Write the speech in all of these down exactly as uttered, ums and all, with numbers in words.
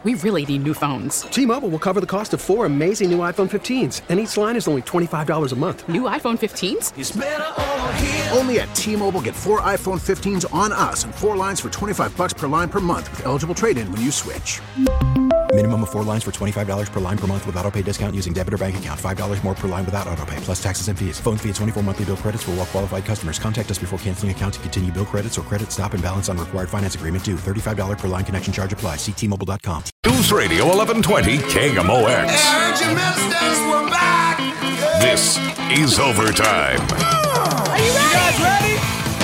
We really need new phones. T-Mobile will cover the cost of four amazing new iPhone fifteens, and each line is only twenty-five dollars a month. New iPhone fifteens? It's better over here. Only at T-Mobile, get four iPhone fifteens on us and four lines for twenty-five dollars per line per month with eligible trade-in when you switch. Minimum of four lines for twenty-five dollars per line per month with autopay discount using debit or bank account. five dollars more per line without autopay, plus taxes and fees. Phone fee at twenty-four monthly bill credits for well-qualified customers. Contact us before canceling account to continue bill credits or credit stop and balance on required finance agreement due. thirty-five dollars per line connection charge applies. See T Mobile dot com. News Radio eleven twenty K M O X. We're back. This is Overtime. Are you ready? You guys ready?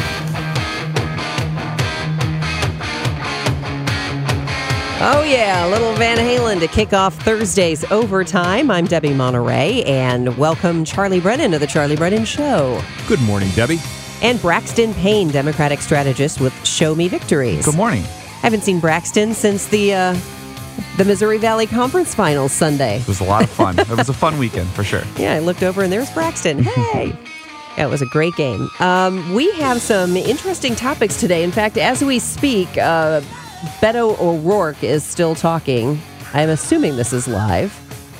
Oh, yeah, little Van Halen to kick off Thursday's Overtime. I'm Debbie Monterey, and welcome Charlie Brennan to the Charlie Brennan Show. Good morning, Debbie. And Braxton Payne, Democratic strategist with Show Me Victories. Good morning. I haven't seen Braxton since the uh, the Missouri Valley Conference Finals Sunday. It was a lot of fun. It was a fun weekend, for sure. Yeah, I looked over, and there's Braxton. Hey! Yeah, it was a great game. Um, we have some interesting topics today. In fact, as we speak... Uh, Beto O'Rourke is still talking. I'm assuming this is live.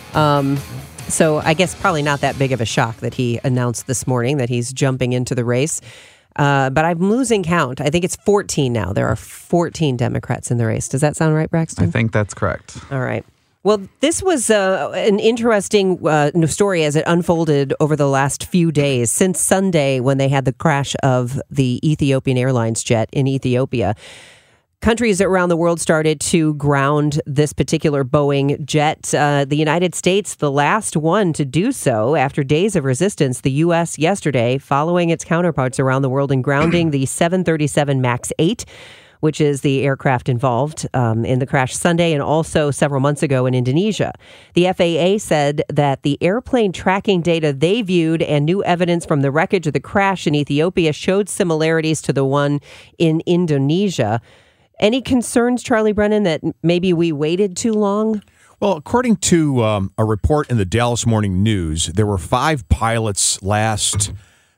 Um, so I guess probably not that big of a shock that he announced this morning that he's jumping into the race. Uh, but I'm losing count. I think it's fourteen now. There are fourteen Democrats in the race. Does that sound right, Braxton? I think that's correct. All right. Well, this was uh, an interesting uh, story as it unfolded over the last few days since Sunday when they had the crash of the Ethiopian Airlines jet in Ethiopia. Countries around the world started to ground this particular Boeing jet. Uh, the United States, the last one to do so after days of resistance. The U S yesterday, following its counterparts around the world in grounding the seven thirty-seven MAX eight, which is the aircraft involved um, in the crash Sunday and also several months ago in Indonesia. The F A A said that the airplane tracking data they viewed and new evidence from the wreckage of the crash in Ethiopia showed similarities to the one in Indonesia. Any concerns, Charlie Brennan, that maybe we waited too long? Well, according to um, a report in the Dallas Morning News, there were five pilots last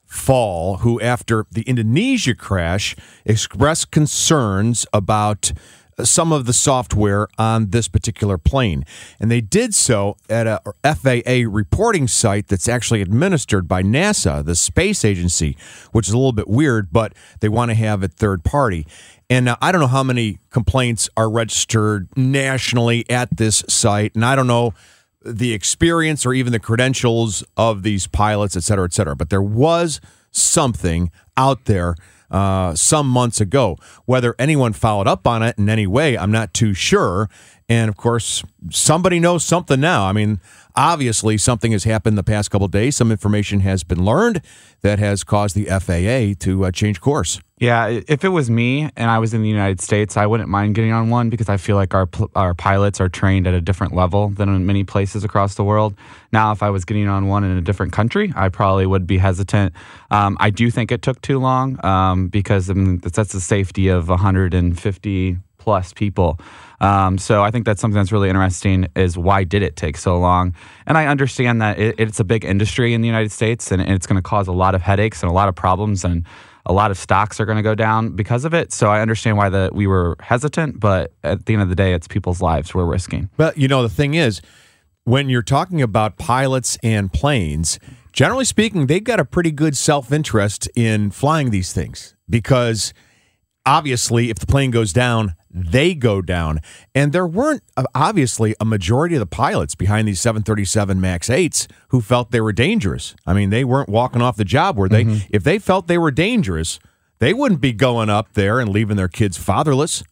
fall who, after the Indonesia crash, expressed concerns about some of the software on this particular plane. And they did so at a F A A reporting site that's actually administered by NASA, the space agency, which is a little bit weird, but they want to have it third party. And uh, I don't know how many complaints are registered nationally at this site, and I don't know the experience or even the credentials of these pilots, et cetera, et cetera. But there was something out there uh, some months ago. Whether anyone followed up on it in any way, I'm not too sure. And, of course, somebody knows something now. I mean, obviously, something has happened the past couple of days. Some information has been learned that has caused the F A A to uh, change course. Yeah, if it was me and I was in the United States, I wouldn't mind getting on one because I feel like our our pilots are trained at a different level than in many places across the world. Now, if I was getting on one in a different country, I probably would be hesitant. Um, I do think it took too long um, because I mean, that's the safety of one hundred fifty plus people. Um, so I think that's something that's really interesting is why did it take so long? And I understand that it, it's a big industry in the United States and, and it's going to cause a lot of headaches and a lot of problems and a lot of stocks are going to go down because of it. So I understand why the, we were hesitant, but at the end of the day, it's people's lives we're risking. But, you know, the thing is, when you're talking about pilots and planes, generally speaking, they've got a pretty good self-interest in flying these things because obviously if the plane goes down, they go down. And there weren't, uh, obviously, a majority of the pilots behind these seven thirty-seven MAX eights who felt they were dangerous. I mean, they weren't walking off the job, were they? Mm-hmm. If they felt they were dangerous, they wouldn't be going up there and leaving their kids fatherless.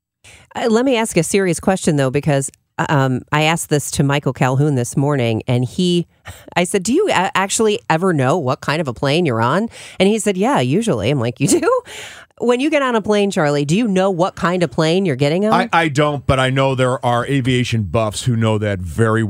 Uh, let me ask a serious question, though, because um, I asked this to Michael Calhoun this morning, and he, I said, do you a- actually ever know what kind of a plane you're on? And he said, yeah, usually. I'm like, you do? When you get on a plane, Charlie, do you know what kind of plane you're getting on? I, I don't, but I know there are aviation buffs who know that very well.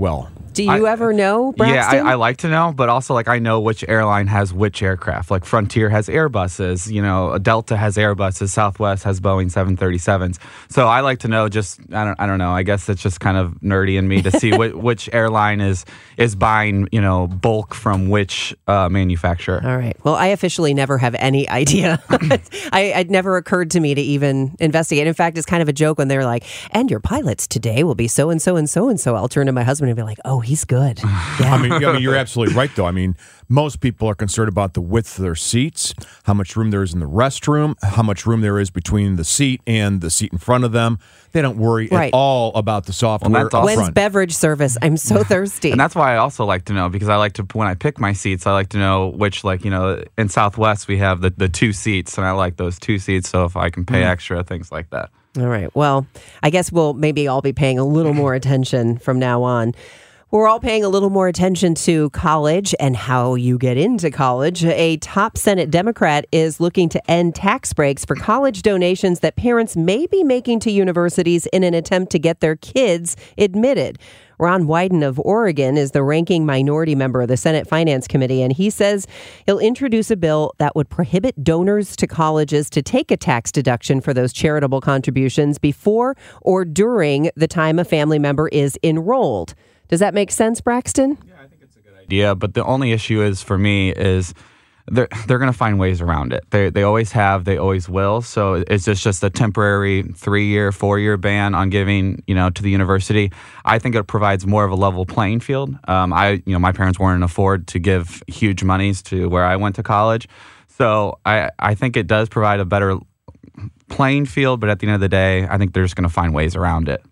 Do you I, ever know, Yeah, Braxton? I, I like to know, but also like I know which airline has which aircraft. Like Frontier has Airbuses, you know, Delta has Airbuses, Southwest has Boeing seven thirty-sevens. So I like to know. Just I don't I don't know. I guess it's just kind of nerdy in me to see which, which airline is is buying, you know, bulk from which uh, manufacturer. All right. Well, I officially never have any idea. I, it never occurred to me to even investigate. In fact, it's kind of a joke when they're like, "And your pilots today will be so and so and so and so." I'll turn to my husband and be like, "Oh, he's good." Yeah. I mean, I mean, you're absolutely right, though. I mean, most people are concerned about the width of their seats, how much room there is in the restroom, how much room there is between the seat and the seat in front of them. They don't worry Right. at all about the software Well, up that's awesome. When's front. beverage service? I'm so thirsty. And that's why I also like to know, because I like to, when I pick my seats, I like to know which, like, you know, in Southwest we have the, the two seats, and I like those two seats, so if I can pay extra, things like that. All right. Well, I guess we'll maybe all be paying a little more attention from now on. We're all paying a little more attention to college and how you get into college. A top Senate Democrat is looking to end tax breaks for college donations that parents may be making to universities in an attempt to get their kids admitted. Ron Wyden of Oregon is the ranking minority member of the Senate Finance Committee, and he says he'll introduce a bill that would prohibit donors to colleges to take a tax deduction for those charitable contributions before or during the time a family member is enrolled. Does that make sense, Braxton? Yeah, but the only issue is for me is they're they're going to find ways around it. They they always have, they always will. So it's just just a temporary three year, four year ban on giving, you know, to the university. I think it provides more of a level playing field. Um, I you know my parents weren't afford to give huge monies to where I went to college, so I I think it does provide a better playing field. But at the end of the day, I think they're just going to find ways around it.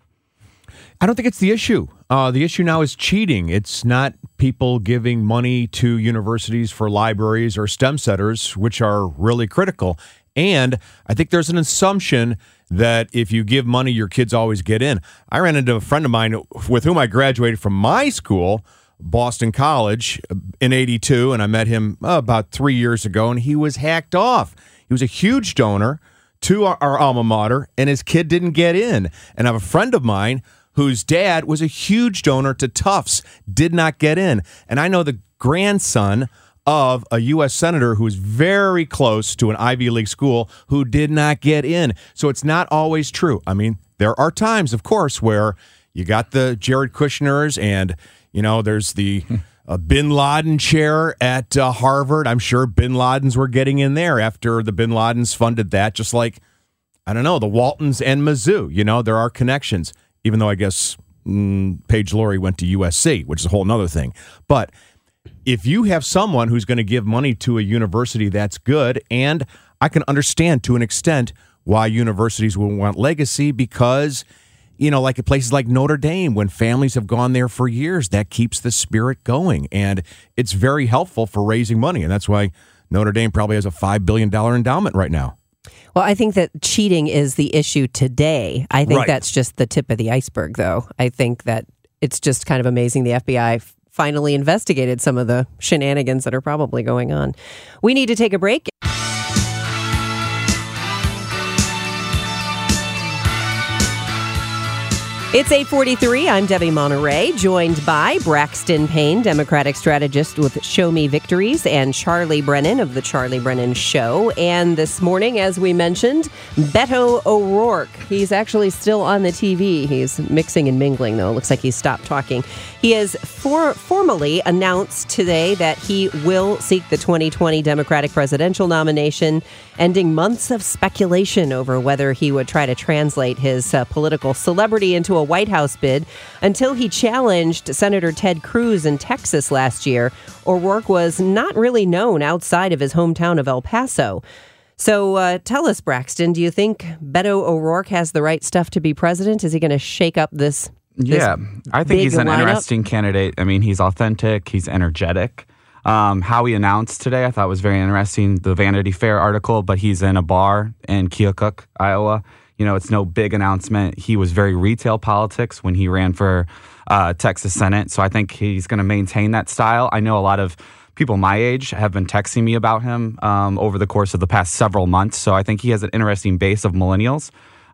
I don't think it's the issue. Uh, the issue now is cheating. It's not people giving money to universities for libraries or STEM centers, which are really critical. And I think there's an assumption that if you give money, your kids always get in. I ran into a friend of mine with whom I graduated from my school, Boston College, in eighty-two, and I met him uh, about three years ago, and he was hacked off. He was a huge donor to our, our alma mater, and his kid didn't get in. And I have a friend of mine whose dad was a huge donor to Tufts, did not get in. And I know the grandson of a U S senator who's very close to an Ivy League school who did not get in. So it's not always true. I mean, there are times, of course, where you got the Jared Kushners and, you know, there's the uh, Bin Laden chair at uh, Harvard. I'm sure Bin Ladens were getting in there after the Bin Ladens funded that, just like, I don't know, the Waltons and Mizzou. You know, there are connections. Even though I guess mm, Paige Laurie went to U S C, which is a whole nother thing. But if you have someone who's going to give money to a university, that's good. And I can understand to an extent why universities will want legacy because, you know, like at places like Notre Dame, when families have gone there for years, that keeps the spirit going. And it's very helpful for raising money. And that's why Notre Dame probably has a five billion dollars endowment right now. Well, I think that cheating is the issue today. I think Right. that's just the tip of the iceberg, though. I think that it's just kind of amazing the F B I f- finally investigated some of the shenanigans that are probably going on. We need to take a break. It's eight forty-three. I'm Debbie Monterey, joined by Braxton Payne, Democratic strategist with Show Me Victories, and Charlie Brennan of The Charlie Brennan Show. And this morning, as we mentioned, Beto O'Rourke. He's actually still on the T V. He's mixing and mingling, though. It looks like he stopped talking. He has for- formally announced today that he will seek the twenty twenty Democratic presidential nomination, ending months of speculation over whether he would try to translate his uh, political celebrity into a White House bid. Until he challenged Senator Ted Cruz in Texas last year, O'Rourke was not really known outside of his hometown of El Paso. So uh, tell us, Braxton, do you think Beto O'Rourke has the right stuff to be president? Is he going to shake up this, this Yeah, I think he's an lineup? interesting candidate. I mean, he's authentic. He's energetic. Um, how he announced today, I thought was very interesting. The Vanity Fair article, but he's in a bar in Keokuk, Iowa. You know, it's no big announcement. He was very retail politics when he ran for uh, Texas Senate. So I think he's going to maintain that style. I know a lot of people my age have been texting me about him um, over the course of the past several months. So I think he has an interesting base of millennials.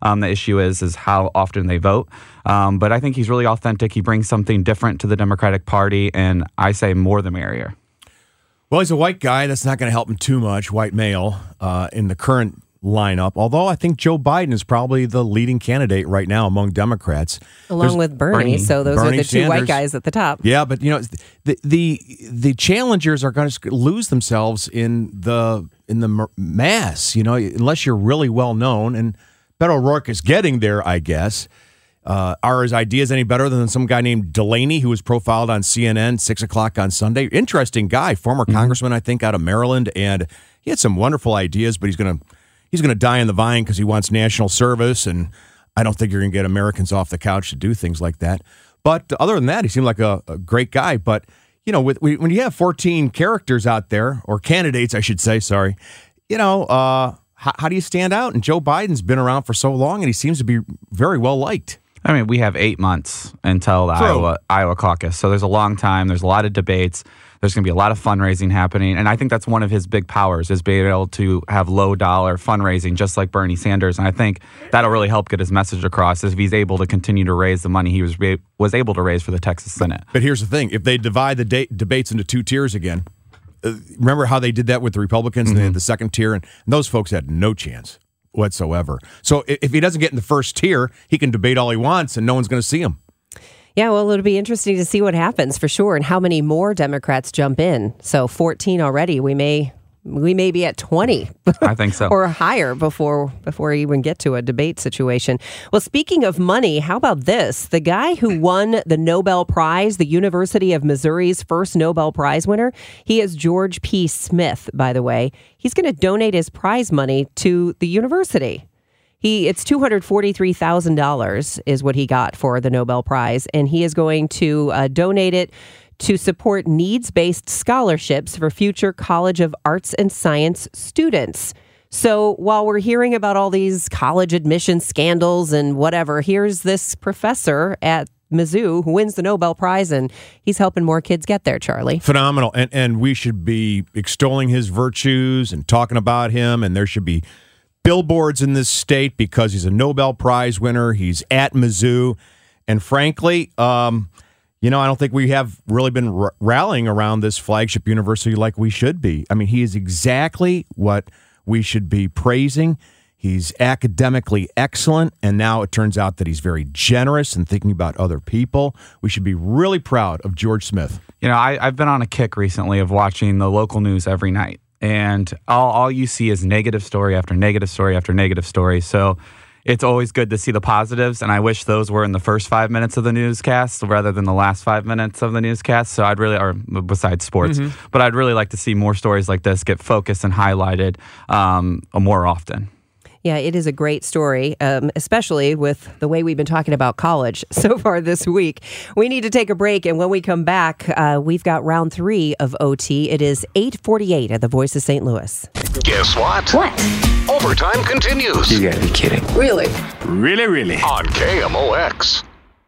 Um, the issue is is how often they vote. Um, but I think he's really authentic. He brings something different to the Democratic Party, and I say more the merrier. Well, he's a white guy. That's not going to help him too much, white male, uh, in the current lineup. Although I think Joe Biden is probably the leading candidate right now among Democrats. Along There's with Bernie. Bernie. So those Bernie are the two Sanders. white guys at the top. Yeah, but you know, the the the challengers are going to lose themselves in the in the m- mass. You know, unless you're really well known, and Beto O'Rourke is getting there, I guess. Uh, are his ideas any better than some guy named Delaney who was profiled on C N N six o'clock on Sunday? Interesting guy, former mm-hmm. congressman, I think, out of Maryland, and he had some wonderful ideas, but he's going to he's going to die in the vine because he wants national service, and I don't think you're going to get Americans off the couch to do things like that. But other than that, he seemed like a, a great guy. But you know, with when you have fourteen characters out there, or candidates, I should say, sorry, you know, uh, how, how do you stand out? And Joe Biden's been around for so long, and he seems to be very well liked. I mean, we have eight months until the True. Iowa, Iowa caucus. So there's a long time. There's a lot of debates. There's going to be a lot of fundraising happening. And I think that's one of his big powers is being able to have low dollar fundraising, just like Bernie Sanders. And I think that'll really help get his message across if he's able to continue to raise the money he was was able to raise for the Texas Senate. But here's the thing. If they divide the de- debates into two tiers again, uh, remember how they did that with the Republicans? Mm-hmm. And they had the second tier, and, and those folks had no chance whatsoever. So if he doesn't get in the first tier, he can debate all he wants and no one's going to see him. Yeah, well, it'll be interesting to see what happens for sure and how many more Democrats jump in. So fourteen already, we may we may be at twenty. I think so. Or higher before before we even get to a debate situation. Well, speaking of money, how about this? The guy who won the Nobel Prize, the University of Missouri's first Nobel Prize winner, he is George P. Smith, by the way. He's going to donate his prize money to the university. He it's two hundred forty-three thousand dollars is what he got for the Nobel Prize, and he is going to uh, donate it to support needs-based scholarships for future College of Arts and Science students. So while we're hearing about all these college admission scandals and whatever, here's this professor at Mizzou who wins the Nobel Prize, and he's helping more kids get there, Charlie. Phenomenal. And, and we should be extolling his virtues and talking about him, and there should be billboards in this state because he's a Nobel Prize winner. He's at Mizzou. And frankly, um, you know, I don't think we have really been r- rallying around this flagship university like we should be. I mean, he is exactly what we should be praising. He's academically excellent, and now it turns out that he's very generous and thinking about other people. We should be really proud of George Smith. You know, I, I've been on a kick recently of watching the local news every night, and all, all you see is negative story after negative story after negative story. So it's always good to see the positives, and I wish those were in the first five minutes of the newscast rather than the last five minutes of the newscast. So I'd really, or besides sports, mm-hmm. but I'd really like to see more stories like this get focused and highlighted um, more often. Yeah, it is a great story, um, especially with the way we've been talking about college so far this week. We need to take a break, and when we come back, uh, we've got round three of O T. It is eight forty-eight at the Voice of Saint Louis. Guess what? What? Overtime continues. You gotta be kidding. Really? Really, really? On K M O X.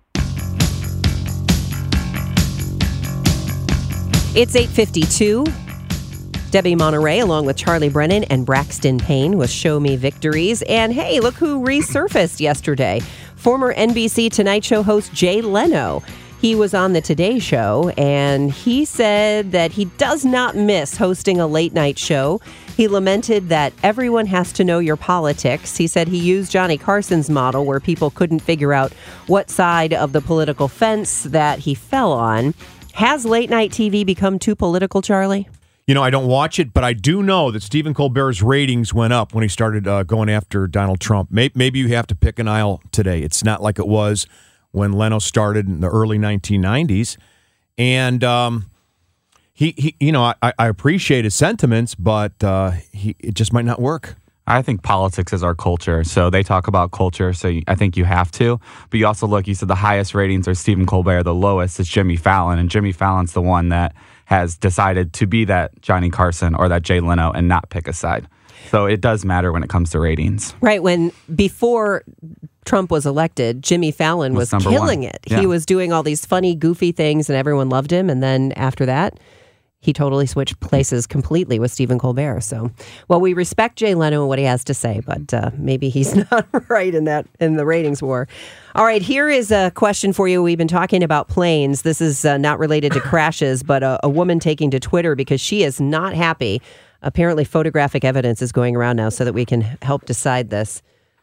It's eight fifty-two. Debbie Monterey, along with Charlie Brennan and Braxton Payne with Show Me Victories. And hey, look who resurfaced yesterday. Former N B C Tonight Show host Jay Leno. He was on the Today Show, and he said that he does not miss hosting a late night show. He lamented that everyone has to know your politics. He said he used Johnny Carson's model where people couldn't figure out what side of the political fence that he fell on. Has late night T V become too political, Charlie? You know, I don't watch it, but I do know that Stephen Colbert's ratings went up when he started uh, going after Donald Trump. Maybe you have to pick an aisle today. It's not like it was when Leno started in the early nineteen nineties. And um, he, he, you know, I, I appreciate his sentiments, but uh, he, it just might not work. I think politics is our culture. So they talk about culture, so I think you have to. But you also look, you said the highest ratings are Stephen Colbert, the lowest is Jimmy Fallon. And Jimmy Fallon's the one that has decided to be that Johnny Carson or that Jay Leno and not pick a side. So it does matter when it comes to ratings. Right. When before Trump was elected, Jimmy Fallon was, was killing one. it. Yeah. He was doing all these funny, goofy things and everyone loved him. And then after that, he totally switched places completely with Stephen Colbert. So, well, we respect Jay Leno and what he has to say, but uh, maybe he's not right in that in the ratings war. All right, here is a question for you. We've been talking about planes. This is uh, not related to crashes, but a, a woman taking to Twitter because she is not happy. Apparently, photographic evidence is going around now so that we can help decide this.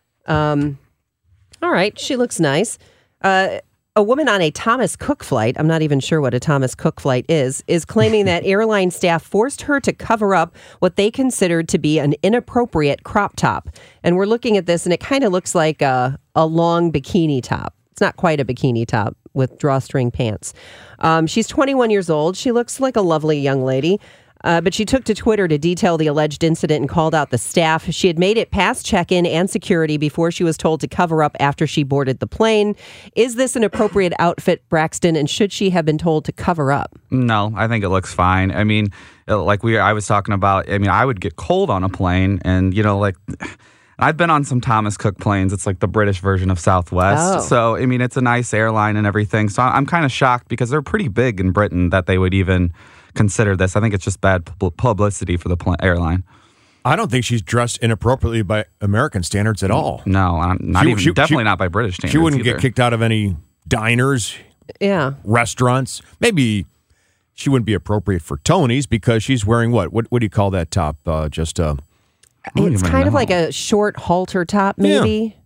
Um, all right, she looks nice. Uh, a woman on a Thomas Cook flight, I'm not even sure what a Thomas Cook flight is, is claiming that airline staff forced her to cover up what they considered to be an inappropriate crop top. And we're looking at this, and it kind of looks like a, a long bikini top. It's not quite a bikini top with drawstring pants. Um, she's twenty-one years old. She looks like a lovely young lady. Uh, but she took to Twitter to detail the alleged incident and called out the staff. She had made it past check-in and security before she was told to cover up after she boarded the plane. Is this an appropriate outfit, Braxton, and should she have been told to cover up? No, I think it looks fine. I mean, like we, I was talking about, I mean, I would get cold on a plane, and, you know, like... I've been on some Thomas Cook planes. It's like the British version of Southwest. Oh. So, I mean, it's a nice airline and everything. So I'm kind of shocked because they're pretty big in Britain that they would even consider this. I think it's just bad pub- publicity for the pl- airline. I don't think she's dressed inappropriately by American standards at all. No, I'm not She- even, she- definitely she- not by British standards She wouldn't either. get kicked out of any diners, Yeah. restaurants. Maybe she wouldn't be appropriate for Tony's because she's wearing what? What, what do you call that top? Uh, just uh, It's kind of like a short halter top, maybe.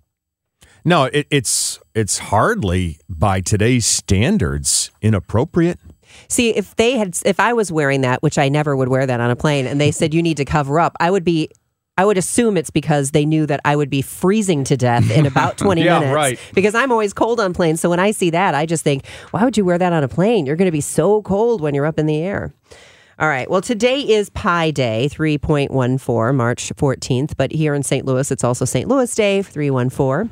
no. It, it's it's hardly by today's standards inappropriate. See, if they had, if I was wearing that, which I never would wear that on a plane, and they said you need to cover up, I would be, I would assume it's because they knew that I would be freezing to death in about twenty Yeah, minutes. right. Because I'm always cold on planes. So when I see that, I just think, why would you wear that on a plane? You're going to be so cold when you're up in the air. All right. Well, today is Pi Day, three point one four, March fourteenth. But here in Saint Louis, it's also Saint Louis Day, three one four.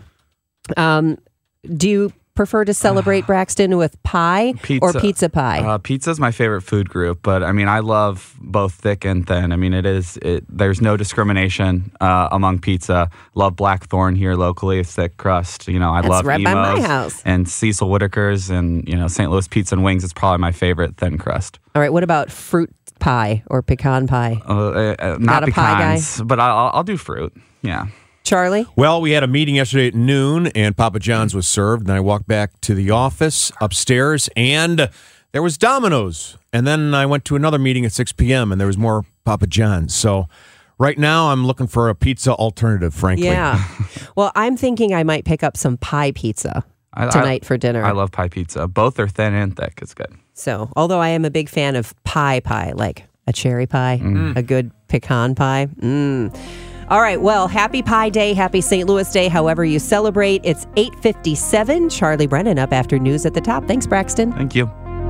Um, do you prefer to celebrate, Braxton, with pie or pizza pie? Uh, pizza is my favorite food group, but I mean, I love both thick and thin. I mean, it is. It, there's no discrimination uh, among pizza. Love Blackthorn here locally, thick crust. You know, I That's love right Emo's by my house. and Cecil Whitaker's, and you know, Saint Louis Pizza and Wings is probably my favorite thin crust. All right. What about fruit pie or pecan pie? Uh, uh, not, Not a pie guy? pecans, but I'll, I'll do fruit. Yeah. Charlie? Well, we had a meeting yesterday at noon, and Papa John's was served. Then I walked back to the office upstairs, and there was Domino's. And then I went to another meeting at six p.m., and there was more Papa John's. So right now, I'm looking for a pizza alternative, frankly. Yeah. Well, I'm thinking I might pick up some pie pizza I- tonight I- for dinner. I love pie pizza. Both are thin and thick. It's good. So, although I am a big fan of pie pie, like a cherry pie, a good pecan pie. Mm. All right, well, happy Pie Day, happy Saint Louis Day, however you celebrate. It's eight fifty-seven. Charlie Brennan up after news at the top. Thanks, Braxton. Thank you.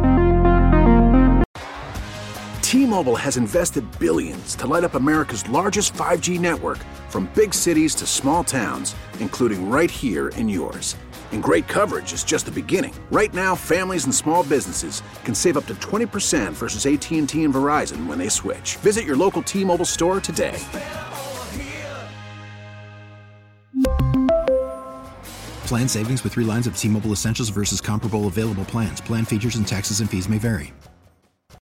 T-Mobile has invested billions to light up America's largest five G network, from big cities to small towns, including right here in yours. And great coverage is just the beginning. Right now, families and small businesses can save up to twenty percent versus A T and T and Verizon when they switch. Visit your local T-Mobile store today. Plan savings with three lines of T-Mobile Essentials versus comparable available plans. Plan features and taxes and fees may vary.